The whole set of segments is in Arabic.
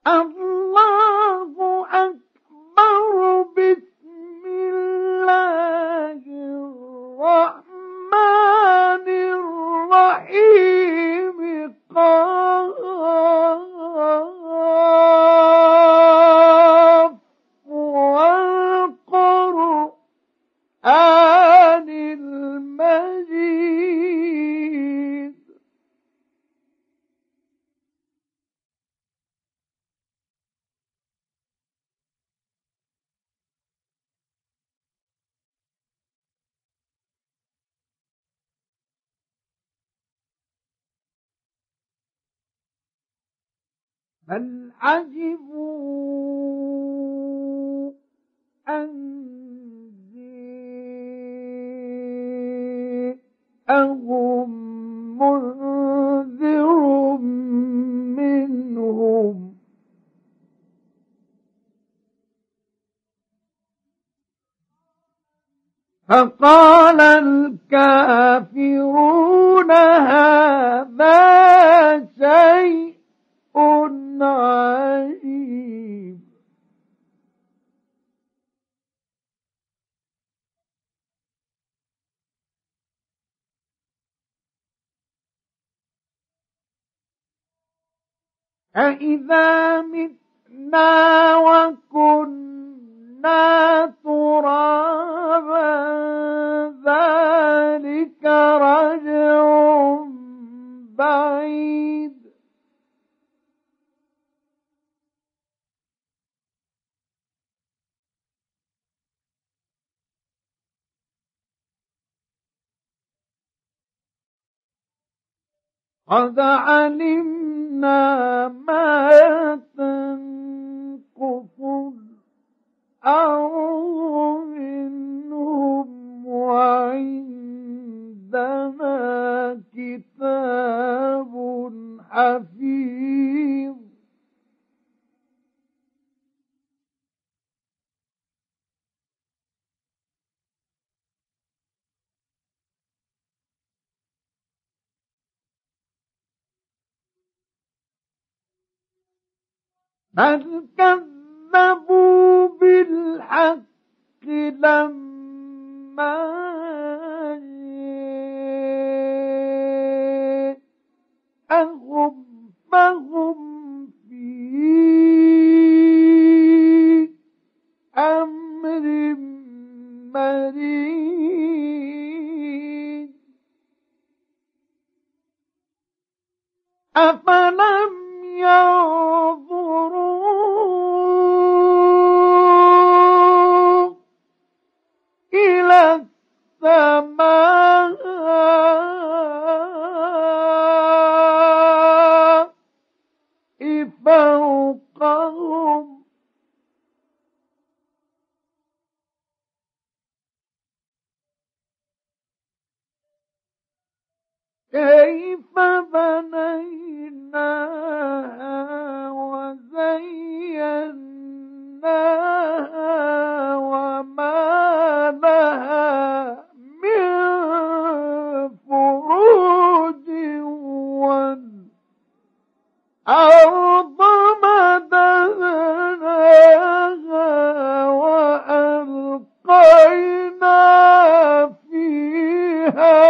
الله أكبر. بسم الله الرحمن الرحيم. قاف والقرآن المجيد. بل عجبوا أن جاءهم منذر منهم فقال الكافرون هذا شيء عجيب. أإذا متنا وكنا ترابا ذلك رجع بعيد. قد علمنا ما تنقص الأرض منهم وعندنا كتاب حفيظ. بل كذبوا بالحق لما جاءهم فهم في أمر مريض. أفلم ينظروا إلى السماء فوقهم كيف بنيناها وزيناها وما لها من فروج والأرض مددناها وألقينا فيها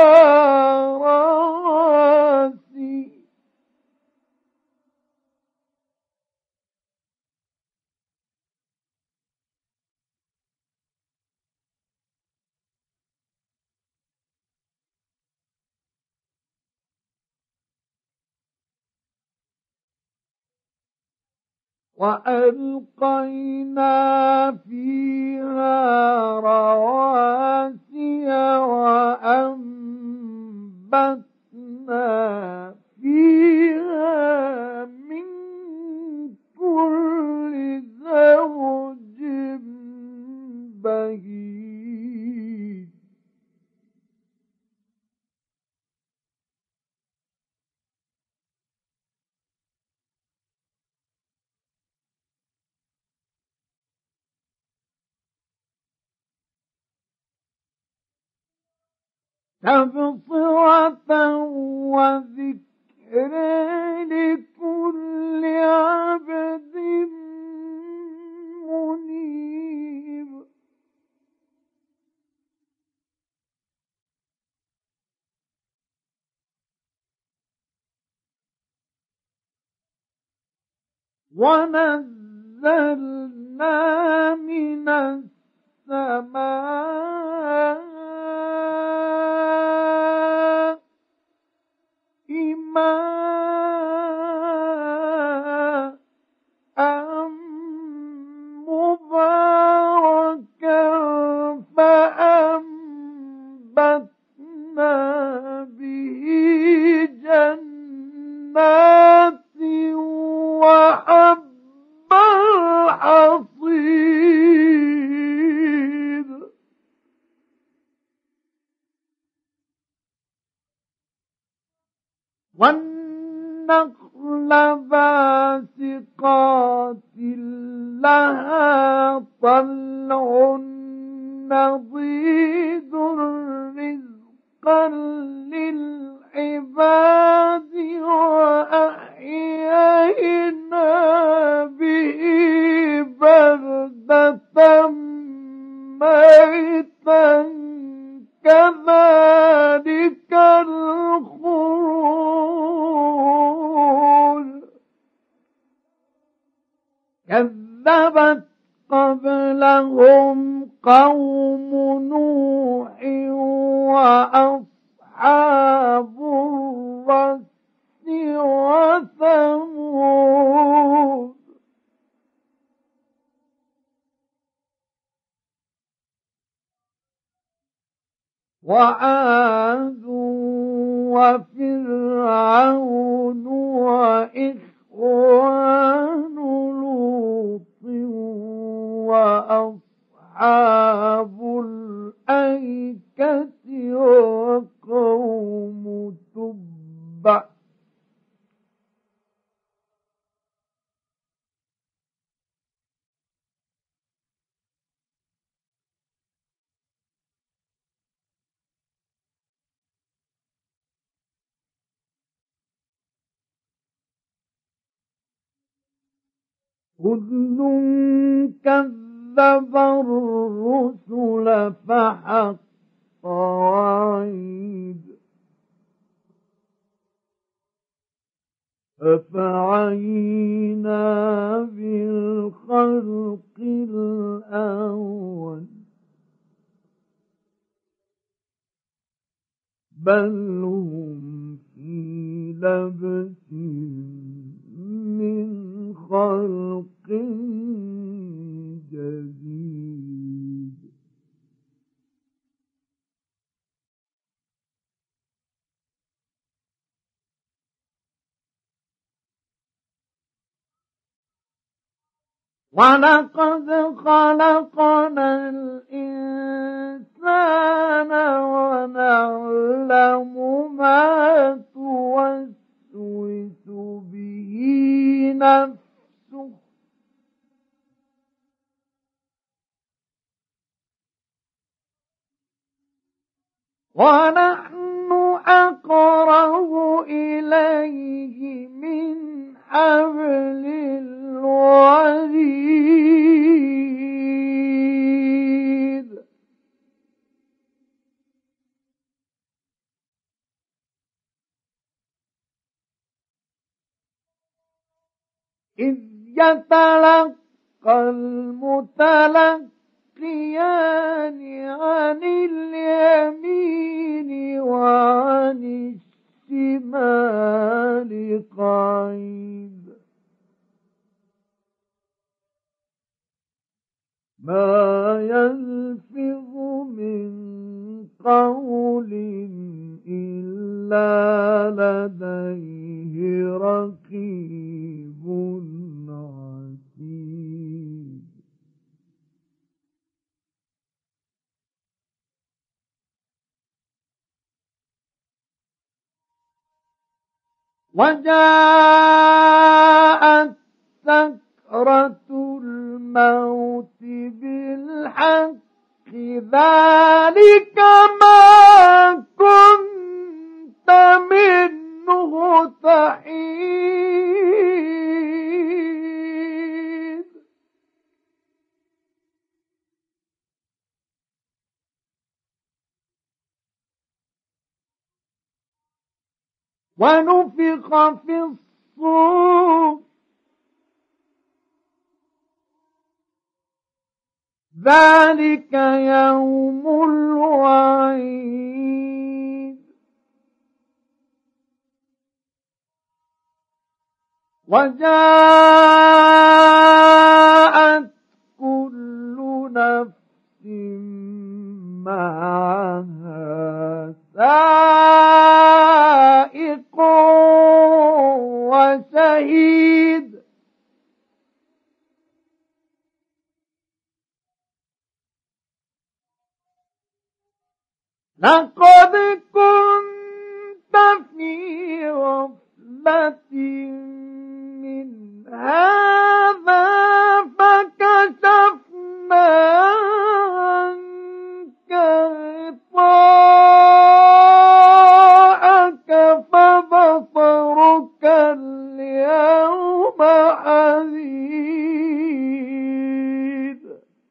رواسي وألقينا فيها رواسي وأنبتنا فيها من كل زوج بهيج. تبصرة وذكر لكل عبد ونزلنا من السماء ماء مباركا فأنبتنا به جنات وحب الحصيد والنخل باسقات لها طلع نضيد رزقا للعباد وأحيينا به بلدة ميتا كذلك الخروج كذبت قبلهم قوم نوح وأصحاب الرس وثمود وعاد وفرعون وإخوان لوط وأصحاب الأيكة وقوم تبع كل كذب الرسل فحق وعيد أفعينا بالخلق الأول بل هم في لبس من خلق جديد ولقد خلقنا الإنسان ونعلم ما توسوس به نفسه ونحن أقرب إليه من حبل الوريد إذ يتلقى المتلقيان عن اليمين وعن الشمال قعيد ما يلفظ من قول إلا لديه رقيب عتيد وجاءت سكرة الموت بالحق ذلك ما كنت منه تحيد ونفخ في الصور ذلك يوم الوعيد. وجاءت كل نفس معها سائق وشهيد. لقد كنت في غفلة من هذا فكشفنا عنك غطاءك فبصرك اليوم حديد.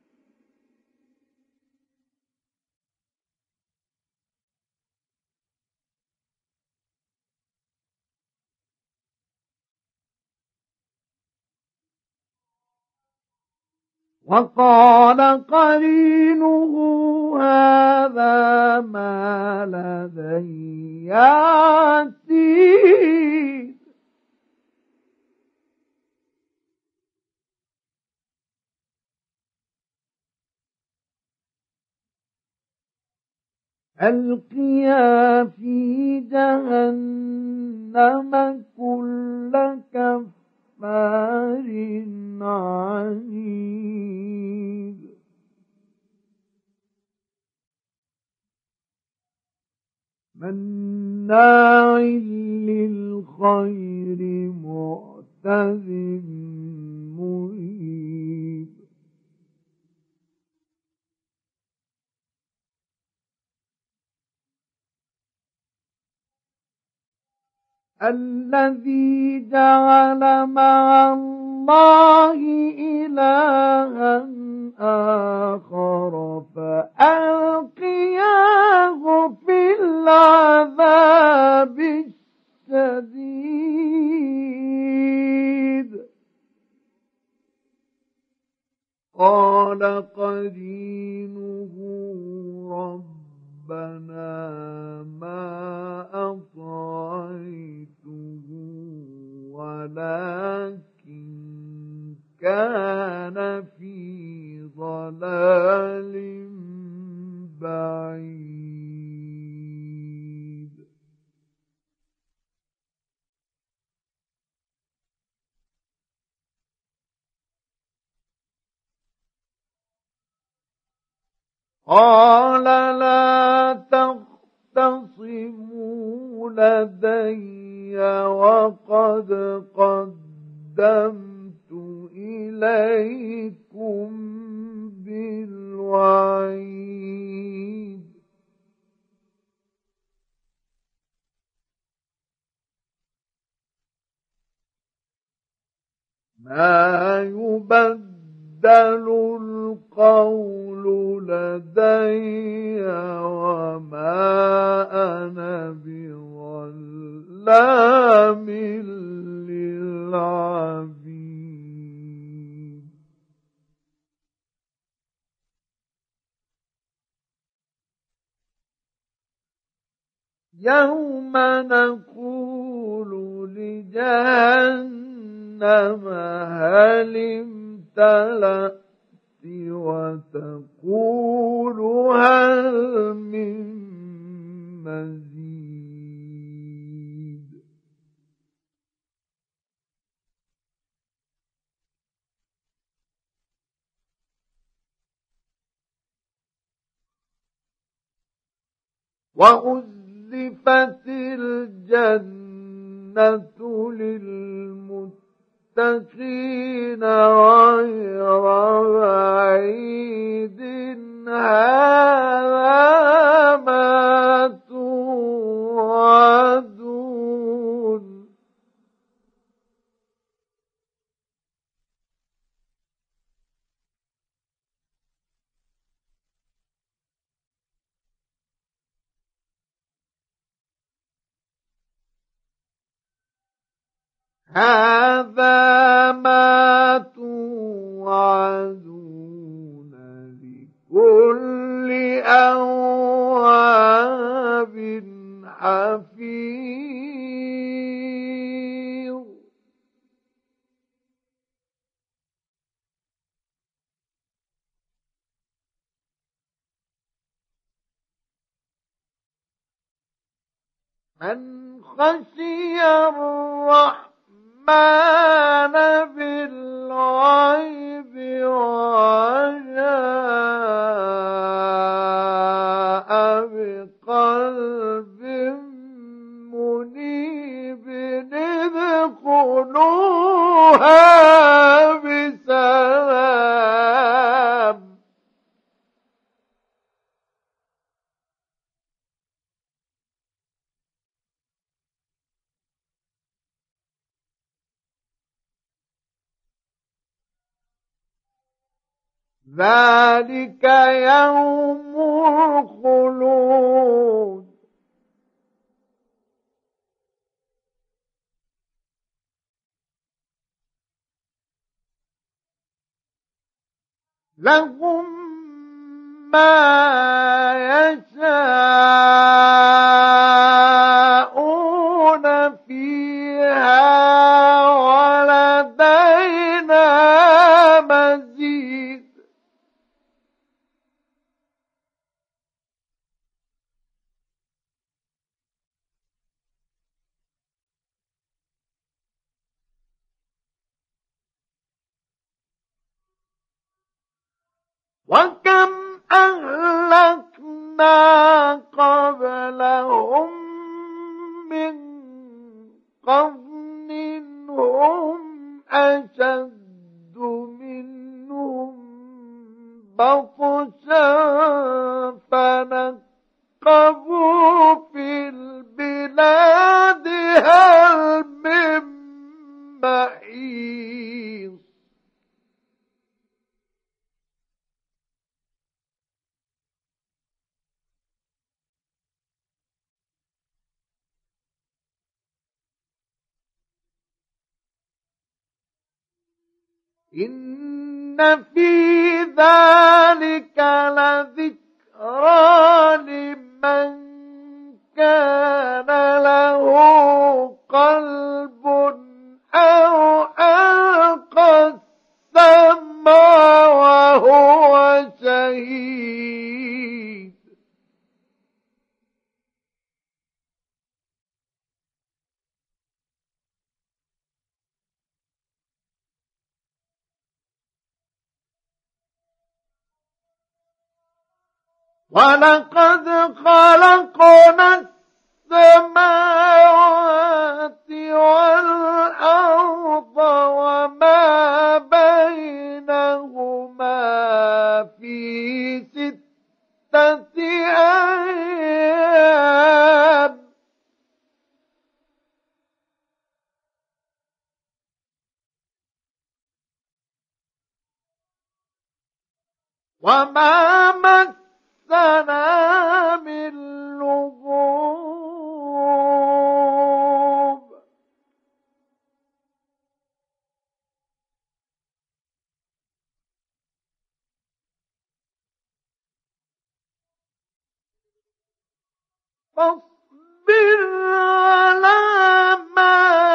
وقال قرينه هذا ما لدي عتيد. ألقيا في جهنم كل كفار عنيد. مناع للخير معتد مريب. الذي جعل مع الله إلها آخر فألقياه في العذاب الشديد. قال قرينه ربنا ما أطغيته ولكن كان في ضلال بعيد. قال لا تختصموا لدي وقد قدمت إليكم بالوعيد. ما يبدل القول لدي وما أنا بظلام للعبيد. يوم نقول لجهنم هل امتلأت وتقول هل من مزيد. وأزلفت الجنة للمتقين غير بعيد هذا ما توعدون. هذا ما توعدون من خشي الرحمن بالغيب وجاء بقلب منيب ادخلوها بسلام. ذلك يوم الخلود. لهم ما يشاءون فيها ولدينا مزيد. وكم أهلكنا قبلهم من قرن هم أشد منهم بطشا فنقبوا في البلاد هل من محيص. إن في ذلك لذكرى لمن كان له قلب أو ألقى السمع وهو شهيد. ولقد خلقنا السماوات والأرض وما بينهما في 6 أيام. وما مسنا من لغوب. فاصبر على ما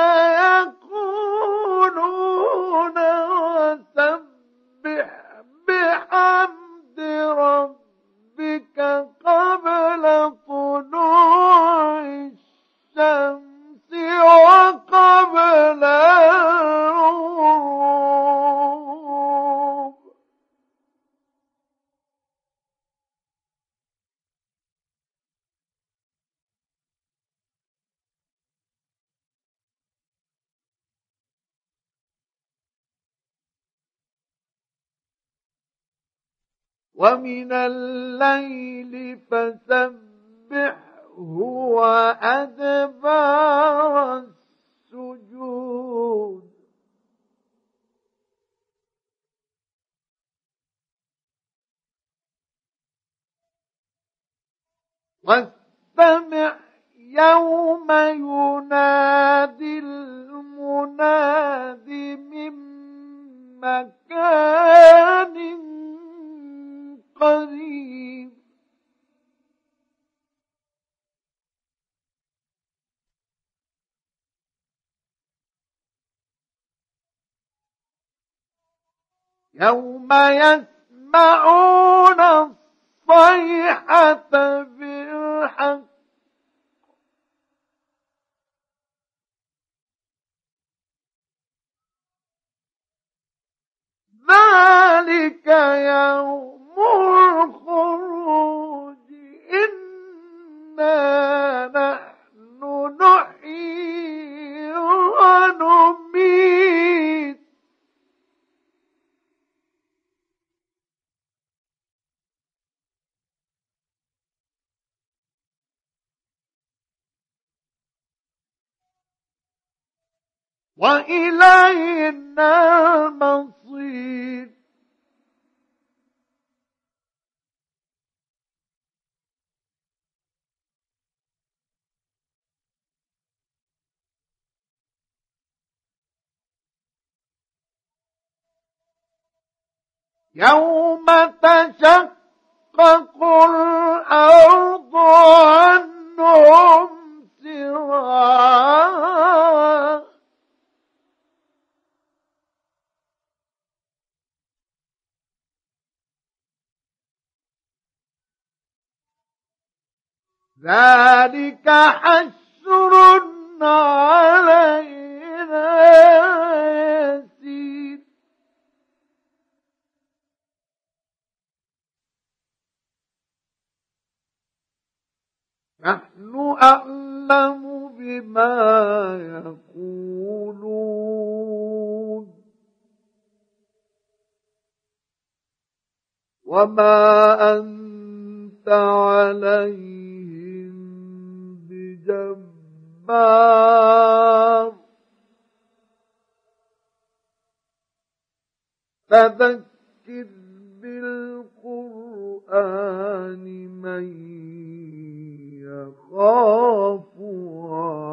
يقولون وسبح بحمد ربك قبل طلوع الشمس وقبل الغروب. ومن الليل فسبحه وأدبار السجود. واستمع يوم ينادي المناد من مكان قريب. يوم يسمعون الصيحة بالحق يوم الخروج إنا نحن نحيي ونميت وإلينا المصير يوم تشقق الأرض عنهم سراعا ذلك حشر علينا يسير نحن أعلم بما يقولون وما أنت عليهم بجبار فذكر بالقرآن من يخاف